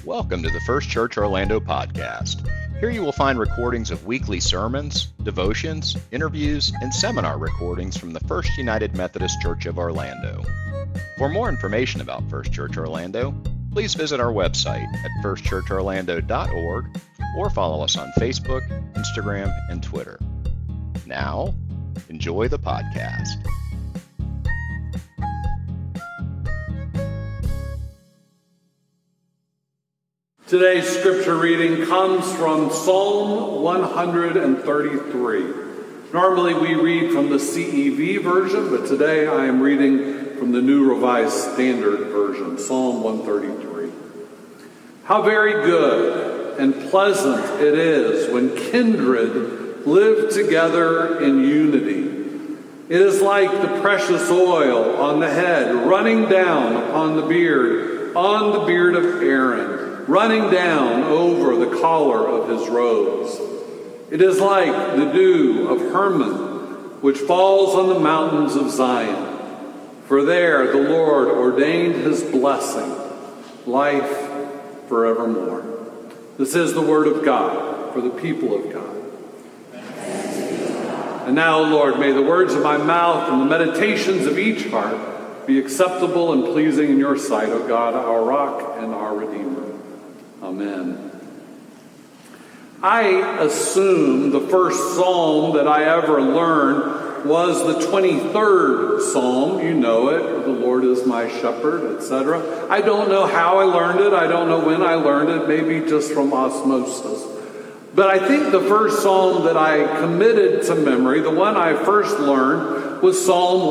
Welcome to the First Church Orlando podcast. Here you will find recordings of weekly sermons, devotions, interviews, and seminar recordings from the First United Methodist Church of Orlando. For more information about First Church Orlando, please visit our website at firstchurchorlando.org or follow us on Facebook, Instagram, and Twitter. Now, enjoy the podcast. Today's scripture reading comes from Psalm 133. Normally we read from the CEV version, but today I am reading from the New Revised Standard Version, Psalm 133. How very good and pleasant it is when kindred live together in unity. It is like the precious oil on the head running down upon the beard, on the beard of Aaron, running down over the collar of his robes. It is like the dew of Hermon, which falls on the mountains of Zion. For there the Lord ordained his blessing, life forevermore. This is the word of God for the people of God. And now, Lord, may the words of my mouth and the meditations of each heart be acceptable and pleasing in your sight, O God, our rock and our Redeemer. Amen. I assume the first psalm that I ever learned was the 23rd psalm. You know it, the Lord is my shepherd, etc. I don't know how I learned it. I don't know when I learned it, maybe just from osmosis. But I think the first psalm that I committed to memory, the one I first learned, was Psalm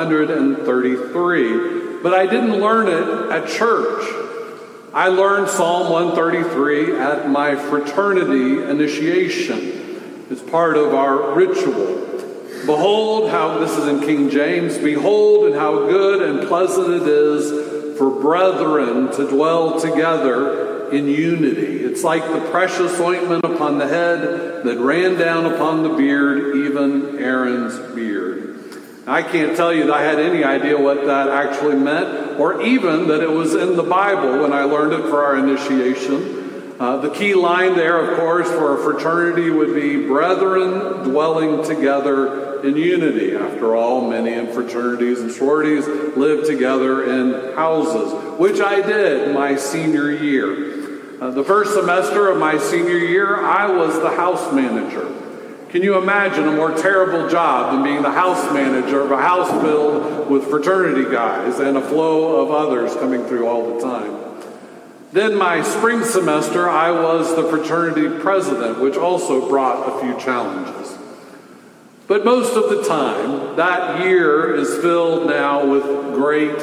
133. But I didn't learn it at church. I learned Psalm 133 at my fraternity initiation. It's part of our ritual. Behold how, this is in King James, behold and how good and pleasant it is for brethren to dwell together in unity. It's like the precious ointment upon the head that ran down upon the beard, even Aaron's beard. I can't tell you that I had any idea what that actually meant, or even that it was in the Bible when I learned it for our initiation. The key line there, of course, for a fraternity would be brethren dwelling together in unity. After all, many in fraternities and sororities live together in houses, which I did my senior year. The first semester of my senior year, I was the house manager. Can you imagine a more terrible job than being the house manager of a house filled with fraternity guys and a flow of others coming through all the time? Then my spring semester, I was the fraternity president, which also brought a few challenges. But most of the time, that year is filled now with great,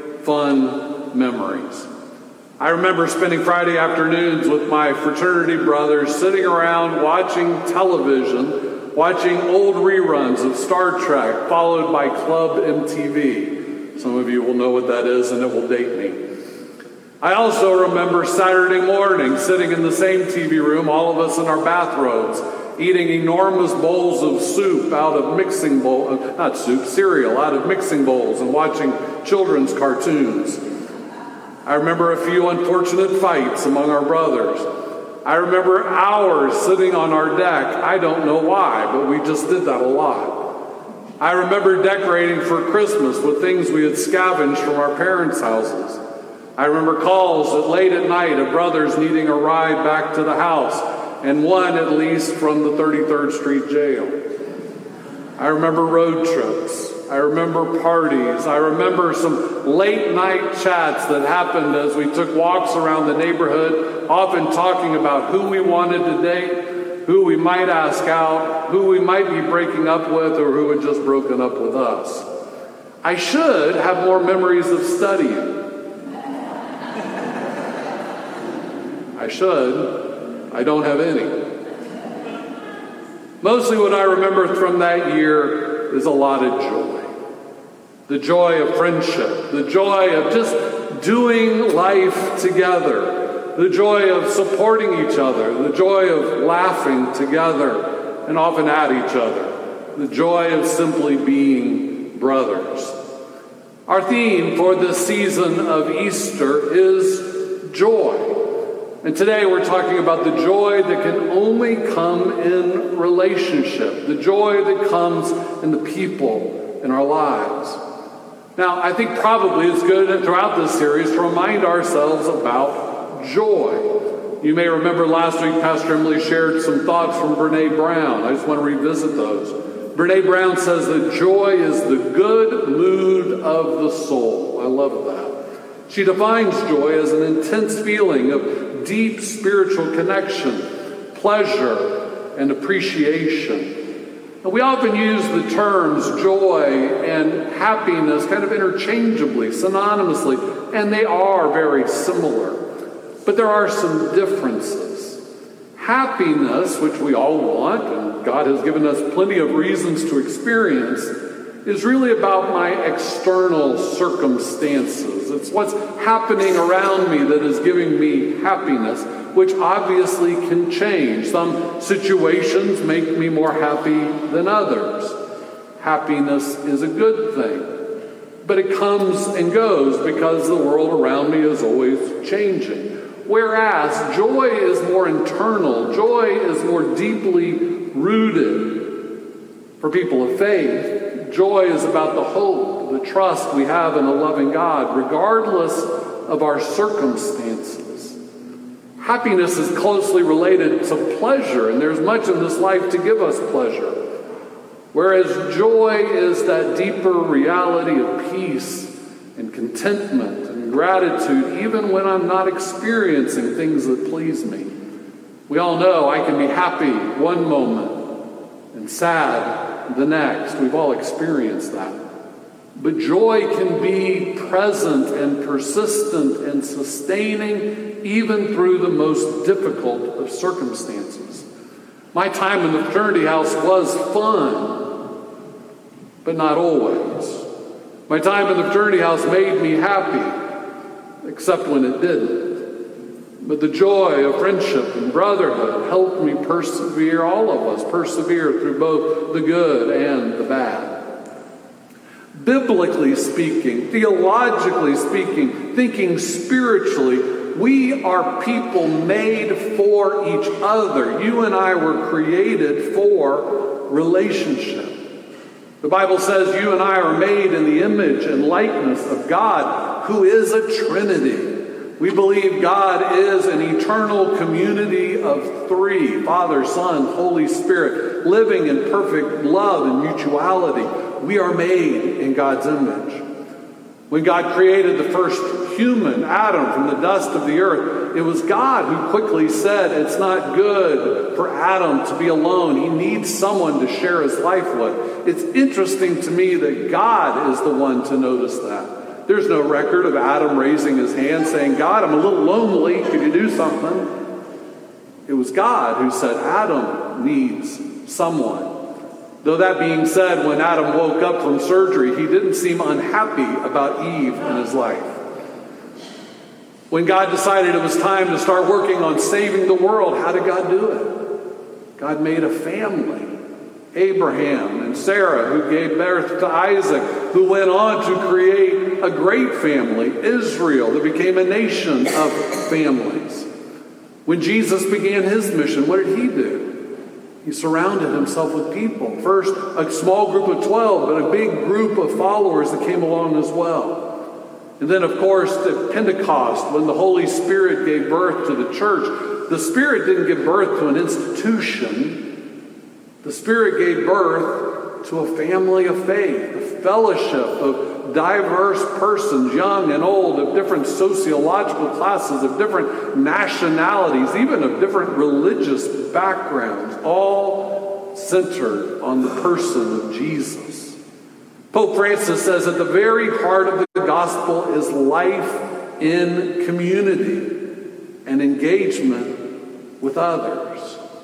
fun memories. I remember spending Friday afternoons with my fraternity brothers sitting around watching television, watching old reruns of Star Trek, followed by Club MTV. Some of you will know what that is, and it will date me. I also remember Saturday morning sitting in the same TV room, all of us in our bathrobes, eating enormous bowls of soup out of mixing bowls, cereal out of mixing bowls, and watching children's cartoons. I remember a few unfortunate fights among our brothers. I remember hours sitting on our deck. I don't know why, but we just did that a lot. I remember decorating for Christmas with things we had scavenged from our parents' houses. I remember calls at late at night of brothers needing a ride back to the house, and one at least from the 33rd Street jail. I remember road trips. I remember parties. I remember some late night chats that happened as we took walks around the neighborhood, often talking about who we wanted to date, who we might ask out, who we might be breaking up with, or who had just broken up with us. I should have more memories of studying. I should. I don't have any. Mostly what I remember from that year is a lot of joy. The joy of friendship, the joy of just doing life together, the joy of supporting each other, the joy of laughing together and often at each other, the joy of simply being brothers. Our theme for this season of Easter is joy. And today we're talking about the joy that can only come in relationship, the joy that comes in the people in our lives. Now, I think probably it's good throughout this series to remind ourselves about joy. You may remember last week Pastor Emily shared some thoughts from Brene Brown. I just want to revisit those. Brene Brown says that joy is the good mood of the soul. I love that. She defines joy as an intense feeling of deep spiritual connection, pleasure, and appreciation. And we often use the terms joy and happiness kind of interchangeably, synonymously, and they are very similar. But there are some differences. Happiness, which we all want, and God has given us plenty of reasons to experience, is really about my external circumstances. It's what's happening around me that is giving me happiness, which obviously can change. Some situations make me more happy than others. Happiness is a good thing, but it comes and goes because the world around me is always changing. Whereas joy is more internal, joy is more deeply rooted. For people of faith, joy is about the hope, the trust we have in a loving God, regardless of our circumstances. Happiness is closely related to pleasure, and there's much in this life to give us pleasure. Whereas joy is that deeper reality of peace and contentment and gratitude, even when I'm not experiencing things that please me. We all know I can be happy one moment and sad the next. We've all experienced that. But joy can be present and persistent and sustaining even through the most difficult of circumstances. My time in the fraternity house was fun, but not always. My time in the fraternity house made me happy, except when it didn't. But the joy of friendship and brotherhood helped me persevere, all of us persevere through both the good and the bad. Biblically speaking, theologically speaking, thinking spiritually, we are people made for each other. You and I were created for relationship. The Bible says you and I are made in the image and likeness of God, who is a Trinity. We believe God is an eternal community of three, Father, Son, Holy Spirit, living in perfect love and mutuality. We are made in God's image. When God created the first human, Adam, from the dust of the earth, it was God who quickly said, it's not good for Adam to be alone. He needs someone to share his life with. It's interesting to me that God is the one to notice that. There's no record of Adam raising his hand saying, God, I'm a little lonely. Could you do something? It was God who said, Adam needs someone. Though that being said, when Adam woke up from surgery, he didn't seem unhappy about Eve in his life. When God decided it was time to start working on saving the world, how did God do it? God made a family. Abraham and Sarah, who gave birth to Isaac, who went on to create a great family, Israel, that became a nation of families. When Jesus began his mission, what did he do? He surrounded himself with people. First, a small group of 12, but a big group of followers that came along as well. And then, of course, at Pentecost, when the Holy Spirit gave birth to the church, the Spirit didn't give birth to an institution. The Spirit gave birth to a family of faith, a fellowship of diverse persons, young and old, of different sociological classes, of different nationalities, even of different religious backgrounds, all centered on the person of Jesus. Pope Francis says at the very heart of the gospel is life in community and engagement with others.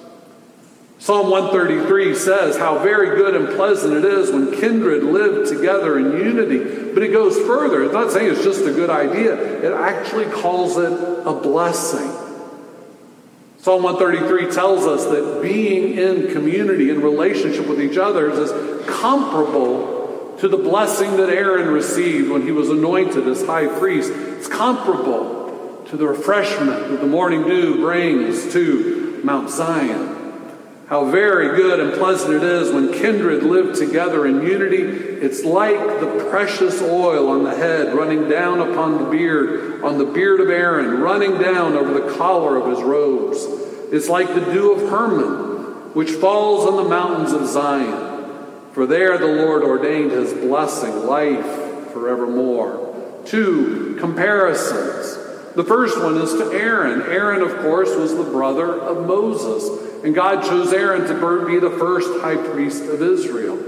Psalm 133 says how very good and pleasant it is when kindred live together in unity. But it goes further. It's not saying it's just a good idea. It actually calls it a blessing. Psalm 133 tells us that being in community and relationship with each other is comparable to the blessing that Aaron received when he was anointed as high priest. It's comparable to the refreshment that the morning dew brings to Mount Zion. How very good and pleasant it is when kindred live together in unity. It's like the precious oil on the head running down upon the beard, on the beard of Aaron, running down over the collar of his robes. It's like the dew of Hermon, which falls on the mountains of Zion. For there the Lord ordained his blessing, life forevermore. 2 comparisons. The first one is to Aaron. Aaron, of course, was the brother of Moses. And God chose Aaron to be the first high priest of Israel.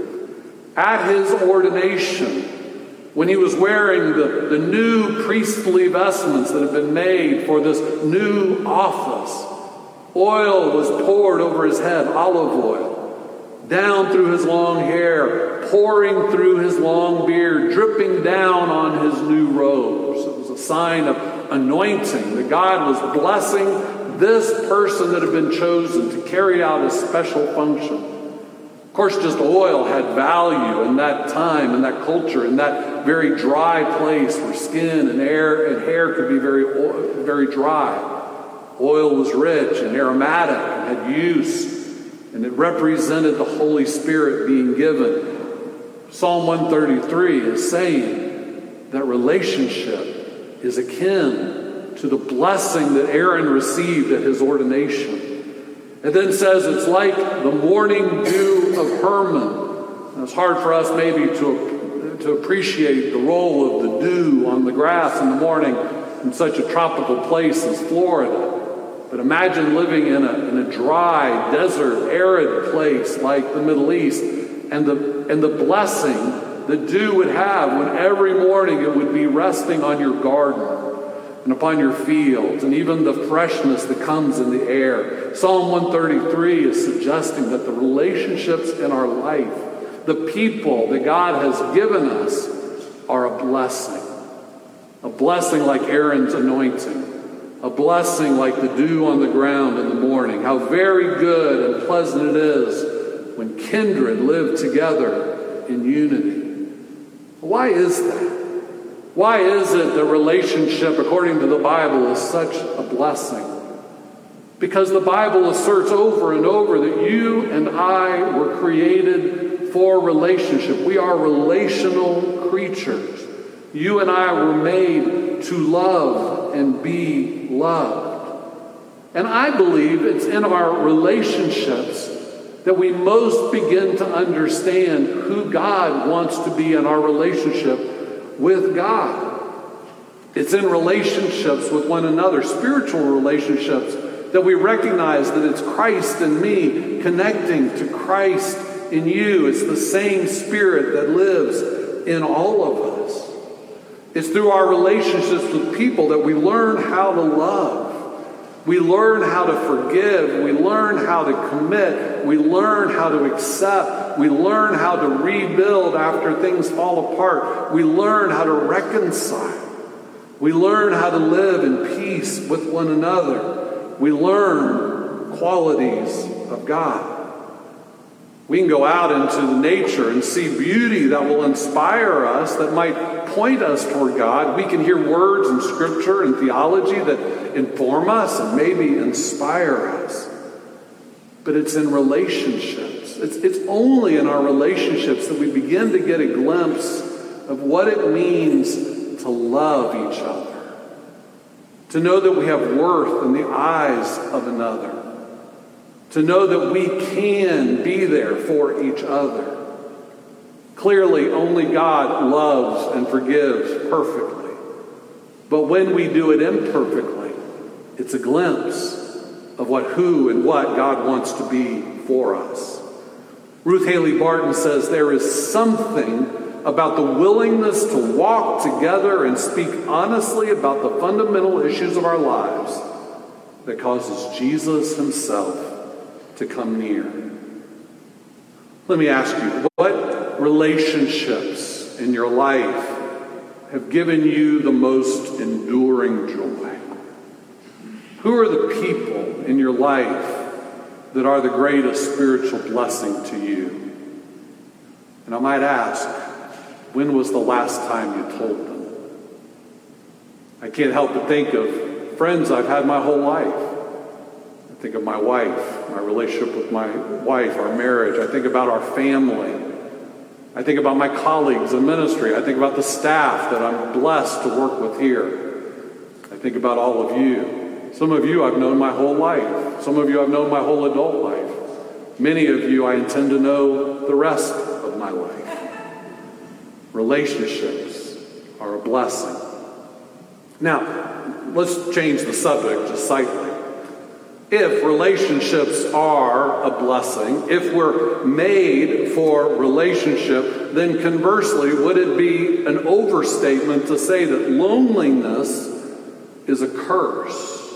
At his ordination, when he was wearing the new priestly vestments that had been made for this new office, oil was poured over his head, olive oil, down through his long hair, pouring through his long beard, dripping down on his new robes. It was a sign of anointing that God was blessing this person that had been chosen to carry out a special function. Of course, just oil had value in that time, in that culture, in that very dry place where skin and hair could be very dry. Oil was rich and aromatic and had use, and it represented the Holy Spirit being given. Psalm 133 is saying that relationship is akin to the blessing that Aaron received at his ordination. It then says it's like the morning dew of Hermon. And it's hard for us maybe to appreciate the role of the dew on the grass in the morning in such a tropical place as Florida. But imagine living in a dry, desert, arid place like the Middle East, and the blessing the dew would have when every morning it would be resting on your garden and upon your fields, and even the freshness that comes in the air. Psalm 133 is suggesting that the relationships in our life, the people that God has given us, are a blessing. A blessing like Aaron's anointing. A blessing like the dew on the ground in the morning. How very good and pleasant it is when kindred live together in unity. Why is that? Why is it that relationship, according to the Bible, is such a blessing? Because the Bible asserts over and over that you and I were created for relationship. We are relational creatures. You and I were made to love and be loved. And I believe it's in our relationships that we most begin to understand who God wants to be in our relationship with God. It's in relationships with one another, spiritual relationships, that we recognize that it's Christ in me connecting to Christ in you. It's the same Spirit that lives in all of us. It's through our relationships with people that we learn how to love. We learn how to forgive. We learn how to commit. We learn how to accept. We learn how to rebuild after things fall apart. We learn how to reconcile. We learn how to live in peace with one another. We learn qualities of God. We can go out into the nature and see beauty that will inspire us, that might point us toward God. We can hear words in Scripture and theology that inform us and maybe inspire us. But it's in relationships. It's only in our relationships that we begin to get a glimpse of what it means to love each other. To know that we have worth in the eyes of another. To know that we can be there for each other. Clearly, only God loves and forgives perfectly. But when we do it imperfectly, it's a glimpse of who and what God wants to be for us. Ruth Haley Barton says there is something about the willingness to walk together and speak honestly about the fundamental issues of our lives that causes Jesus himself to come near. Let me ask you, what relationships in your life have given you the most enduring joy? Who are the people in your life that are the greatest spiritual blessing to you? And I might ask, when was the last time you told them? I can't help but think of friends I've had my whole life. I think of my wife, my relationship with my wife, our marriage. I think about our family. I think about my colleagues in ministry. I think about the staff that I'm blessed to work with here. I think about all of you. Some of you I've known my whole life. Some of you I've known my whole adult life. Many of you I intend to know the rest of my life. Relationships are a blessing. Now, let's change the subject just slightly. If relationships are a blessing, if we're made for relationship, then conversely, would it be an overstatement to say that loneliness is a curse?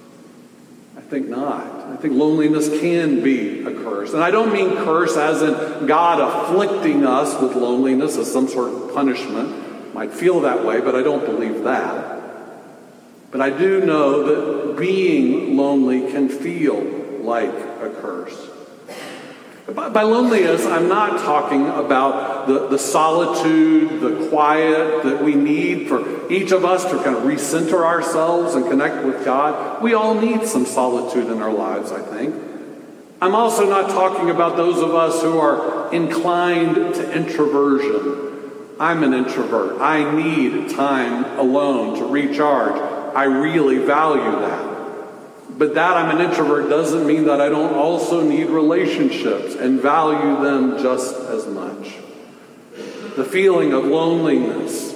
I think not. I think loneliness can be a curse. And I don't mean curse as in God afflicting us with loneliness as some sort of punishment. Might feel that way, but I don't believe that. But I do know that being lonely can feel like a curse. By loneliness, I'm not talking about the solitude, the quiet that we need for each of us to kind of recenter ourselves and connect with God. We all need some solitude in our lives, I think. I'm also not talking about those of us who are inclined to introversion. I'm an introvert. I need time alone to recharge. I really value that. But that I'm an introvert doesn't mean that I don't also need relationships and value them just as much. The feeling of loneliness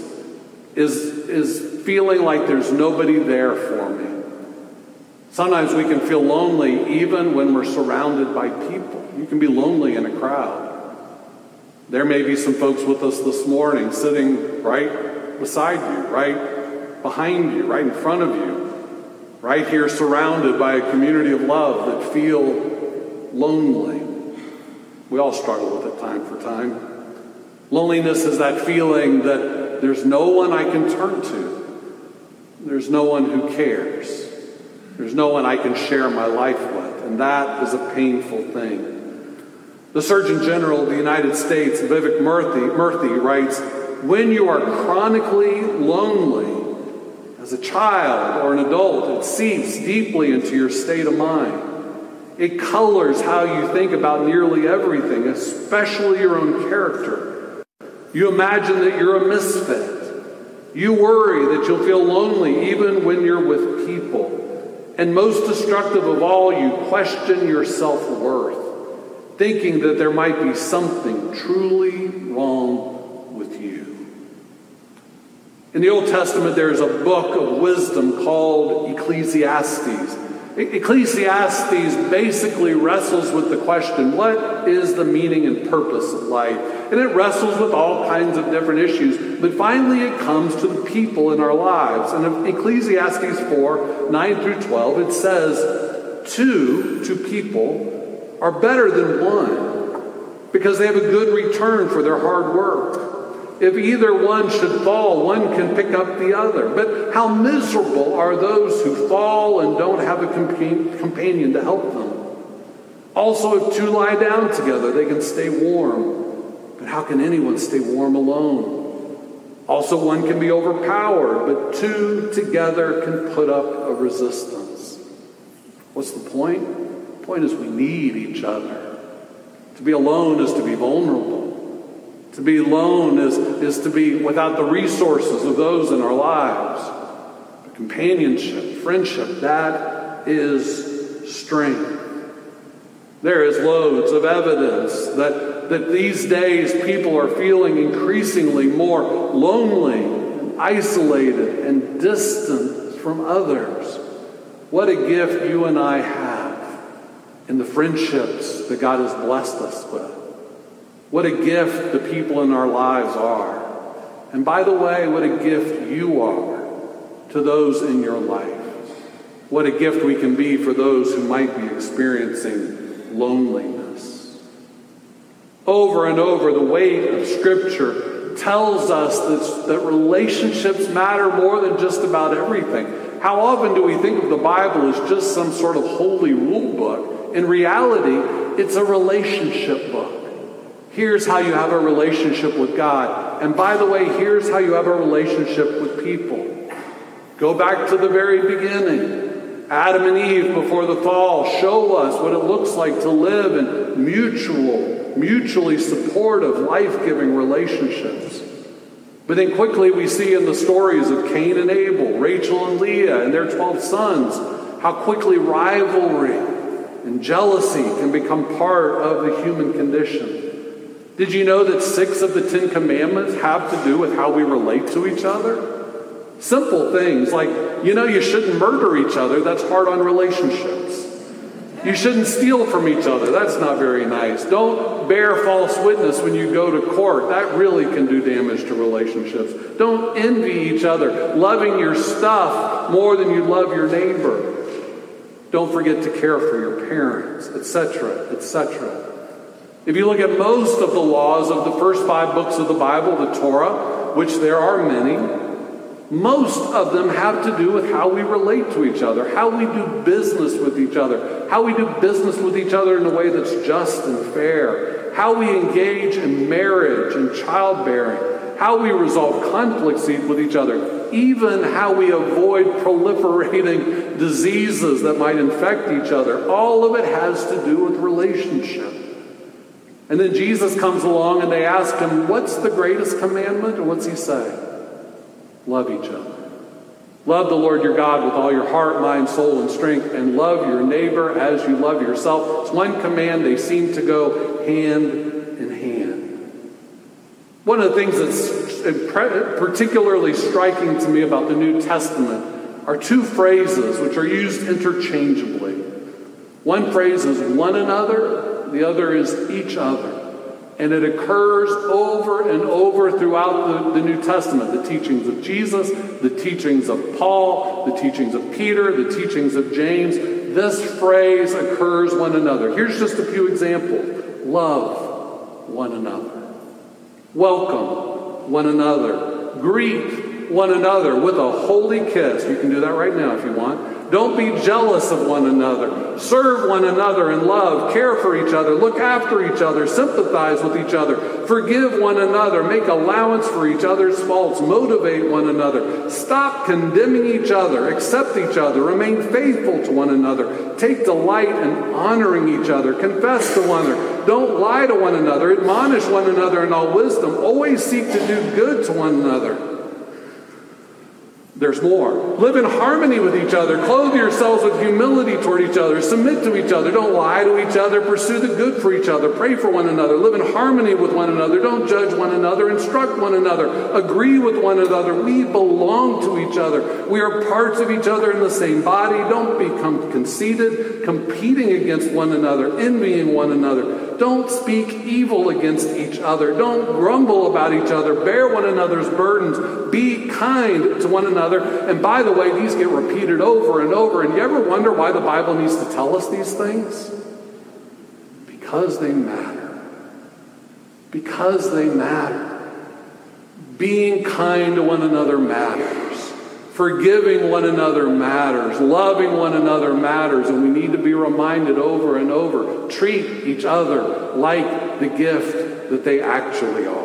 is feeling like there's nobody there for me. Sometimes we can feel lonely even when we're surrounded by people. You can be lonely in a crowd. There may be some folks with us this morning sitting right beside you, right behind you, right in front of you, right here surrounded by a community of love that feel lonely. We all struggle with it time for time. Loneliness is that feeling that there's no one I can turn to. There's no one who cares. There's no one I can share my life with. And that is a painful thing. The Surgeon General of the United States, Vivek Murthy, writes, "When you are chronically lonely, as a child or an adult, it seeps deeply into your state of mind. It colors how you think about nearly everything, especially your own character. You imagine that you're a misfit. You worry that you'll feel lonely even when you're with people. And most destructive of all, you question your self-worth, thinking that there might be something truly wrong with you." In the Old Testament, there is a book of wisdom called Ecclesiastes. Ecclesiastes basically wrestles with the question, what is the meaning and purpose of life? And it wrestles with all kinds of different issues. But finally, it comes to the people in our lives. And in Ecclesiastes 4, 9 through 12, it says, two people are better than one because they have a good return for their hard work. If either one should fall, one can pick up the other. But how miserable are those who fall and don't have a companion to help them? Also, if two lie down together, they can stay warm. But how can anyone stay warm alone? Also, one can be overpowered, but two together can put up a resistance. What's the point? The point is we need each other. To be alone is to be vulnerable. To be alone is to be without the resources of those in our lives. But companionship, friendship, that is strength. There is loads of evidence that these days people are feeling increasingly more lonely, and isolated, and distant from others. What a gift you and I have in the friendships that God has blessed us with. What a gift the people in our lives are. And by the way, what a gift you are to those in your life. What a gift we can be for those who might be experiencing loneliness. Over and over, the weight of Scripture tells us that relationships matter more than just about everything. How often do we think of the Bible as just some sort of holy rule book? In reality, it's a relationship book. Here's how you have a relationship with God. And by the way, here's how you have a relationship with people. Go back to the very beginning. Adam and Eve before the fall show us what it looks like to live in mutually supportive, life-giving relationships. But then quickly we see in the stories of Cain and Abel, Rachel and Leah and their 12 sons, how quickly rivalry and jealousy can become part of the human condition. Did you know that 6 of the 10 commandments have to do with how we relate to each other? Simple things like, you shouldn't murder each other. That's hard on relationships. You shouldn't steal from each other. That's not very nice. Don't bear false witness when you go to court. That really can do damage to relationships. Don't envy each other, loving your stuff more than you love your neighbor. Don't forget to care for your parents, etc., etc. If you look at most of the laws of the first 5 books of the Bible, the Torah, which there are many, most of them have to do with how we relate to each other, how we do business with each other, how we do business with each other in a way that's just and fair, how we engage in marriage and childbearing, how we resolve conflicts with each other, even how we avoid proliferating diseases that might infect each other. All of it has to do with relationship. And then Jesus comes along and they ask him, what's the greatest commandment? And what's he say? Love each other. Love the Lord your God with all your heart, mind, soul, and strength, and love your neighbor as you love yourself. It's one command. They seem to go hand in hand. One of the things that's particularly striking to me about the New Testament are 2 phrases which are used interchangeably. One phrase is one another, the other is each other. And it occurs over and over throughout the New Testament. The teachings of Jesus, the teachings of Paul, the teachings of Peter, the teachings of James. This phrase occurs one another. Here's just a few examples. Love one another. Welcome one another. Greet one another with a holy kiss. You can do that right now if you want. Don't be jealous of one another. Serve one another in love. Care for each other. Look after each other. Sympathize with each other. Forgive one another. Make allowance for each other's faults. Motivate one another. Stop condemning each other. Accept each other. Remain faithful to one another. Take delight in honoring each other. Confess to one another. Don't lie to one another. Admonish one another in all wisdom. Always seek to do good to one another. There's more. Live in harmony with each other. Clothe yourselves with humility toward each other. Submit to each other. Don't lie to each other. Pursue the good for each other. Pray for one another. Live in harmony with one another. Don't judge one another. Instruct one another. Agree with one another. We belong to each other. We are parts of each other in the same body. Don't become conceited, competing against one another, envying one another. Don't speak evil against each other. Don't grumble about each other. Bear one another's burdens. Be kind to one another. And by the way, these get repeated over and over. And you ever wonder why the Bible needs to tell us these things? Because they matter. Because they matter. Being kind to one another matters. Forgiving one another matters. Loving one another matters. And we need to be reminded over and over. Treat each other like the gift that they actually are.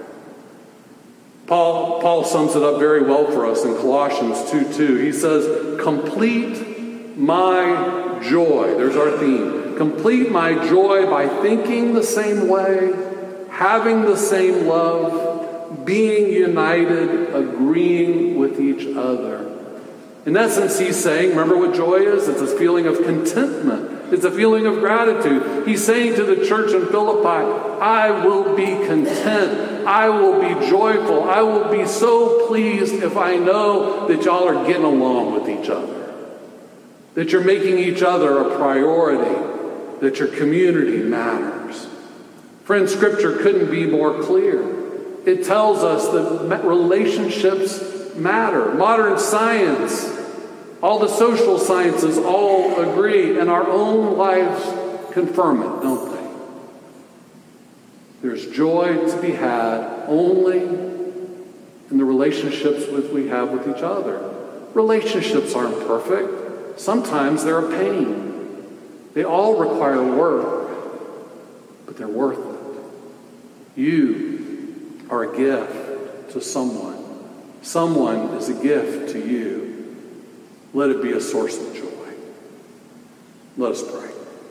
Paul sums it up very well for us in Colossians 2:2. He says, complete my joy. There's our theme. Complete my joy by thinking the same way, having the same love, being united, agreeing with each other. In essence, he's saying, remember what joy is? It's a feeling of contentment. It's a feeling of gratitude. He's saying to the church in Philippi, I will be content. I will be joyful. I will be so pleased if I know that y'all are getting along with each other. That you're making each other a priority. That your community matters. Friends, Scripture couldn't be more clear. It tells us that relationships matter. Modern science, all the social sciences all agree, and our own lives confirm it, don't they? There's joy to be had only in the relationships we have with each other. Relationships aren't perfect. Sometimes they're a pain. They all require work, but they're worth it. You are a gift to someone. Someone is a gift to you. let it be a source of joy. Let us pray.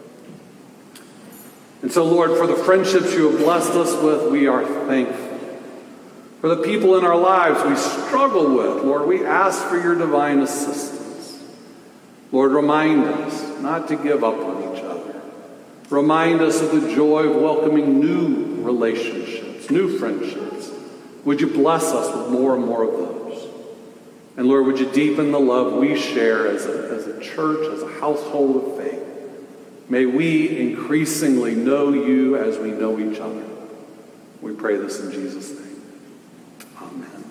And so, Lord, for the friendships you have blessed us with, we are thankful. For the people in our lives we struggle with, Lord, we ask for your divine assistance. Lord, remind us not to give up on each other. Remind us of the joy of welcoming new relationships, new friendships. Would you bless us with more and more of those? And Lord, would you deepen the love we share as a church, as a household of faith? May we increasingly know you as we know each other. We pray this in Jesus' name. Amen.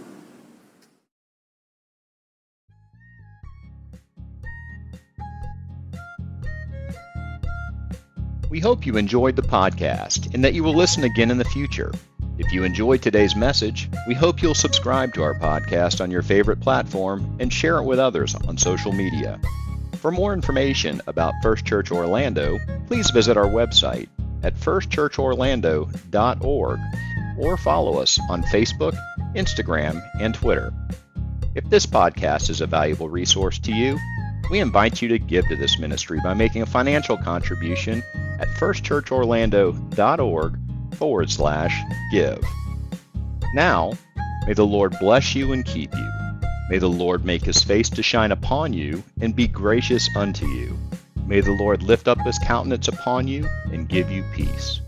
We hope you enjoyed the podcast and that you will listen again in the future. If you enjoyed today's message, we hope you'll subscribe to our podcast on your favorite platform and share it with others on social media. For more information about First Church Orlando, please visit our website at firstchurchorlando.org or follow us on Facebook, Instagram, and Twitter. If this podcast is a valuable resource to you, we invite you to give to this ministry by making a financial contribution at firstchurchorlando.org/give. Now, may the Lord bless you and keep you. May the Lord make his face to shine upon you and be gracious unto you. May the Lord lift up his countenance upon you and give you peace.